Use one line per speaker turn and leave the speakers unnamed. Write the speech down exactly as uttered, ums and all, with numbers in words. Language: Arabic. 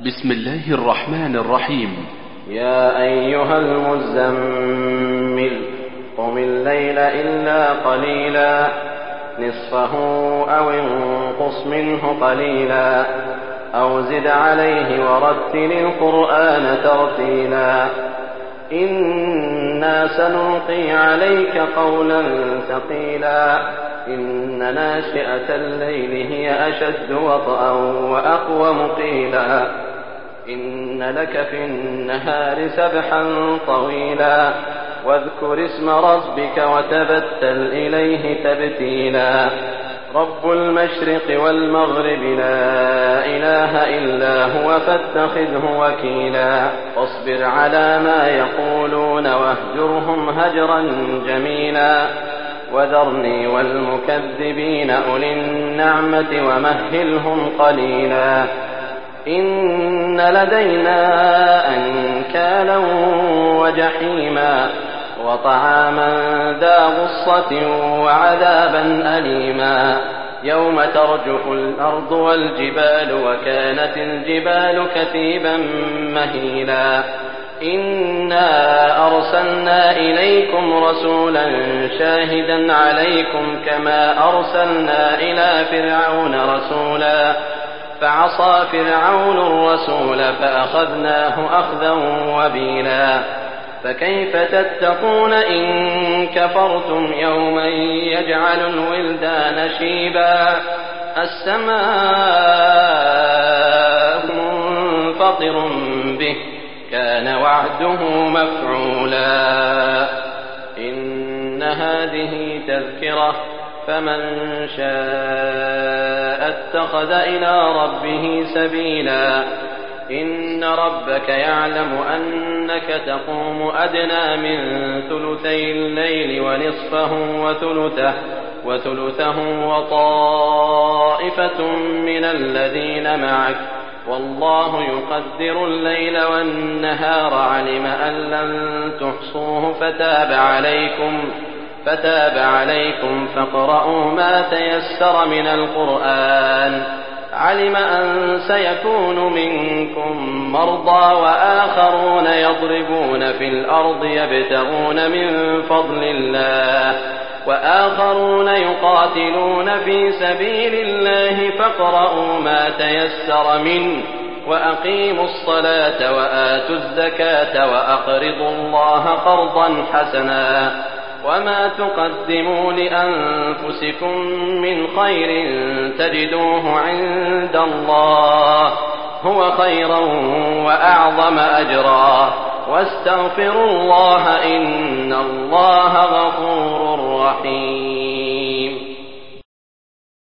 بسم الله الرحمن الرحيم.
يا أيها المزمل قم الليل إلا قليلا نصفه أو انقص منه قليلا أو زد عليه ورتل القرآن ترتيلا إنا سنلقي عليك قولا ثقيلا إن ناشئة الليل هي أشد وطئا وأقوم قيلا إن لك في النهار سبحا طويلا واذكر اسم ربك وتبتل إليه تبتيلا رب المشرق والمغرب لا إله إلا هو فاتخذه وكيلا واصبر على ما يقولون واهجرهم هجرا جميلا وذرني والمكذبين أولي النعمة ومهلهم قليلا إن لدينا أنكالا وجحيما وطعاما ذا غصة وعذابا أليما يوم ترجف الأرض والجبال وكانت الجبال كثيبا مهيلا إنا أرسلنا إليكم رسولا شاهدا عليكم كما أرسلنا إلى فرعون رسولا فعصى فرعون الرسول فأخذناه أخذا وبيلا فكيف تتقون إن كفرتم يوما يجعل الولدان شيبا السماء منفطر به كان وعده مفعولا إن هذه تذكرة فمن شاء اتخذ إلى ربه سبيلا إن ربك يعلم أنك تقوم أدنى من ثلثي الليل ونصفه وثلثه وثلثه وطائفة من الذين معك والله يقدر الليل والنهار علم أن لن تحصوه فتاب عليكم فتاب عليكم فاقرؤوا ما تيسر من القرآن علم أن سيكون منكم مرضى وآخرون يضربون في الأرض يبتغون من فضل الله وآخرون يقاتلون في سبيل الله فاقرؤوا ما تيسر منه وأقيموا الصلاة وآتوا الزكاة وأقرضوا الله قرضا حسنا وما تقدموا لأنفسكم من خير تجدوه عند الله هو خيرا وأعظم أجرا واستغفروا الله إن الله غفور رحيم.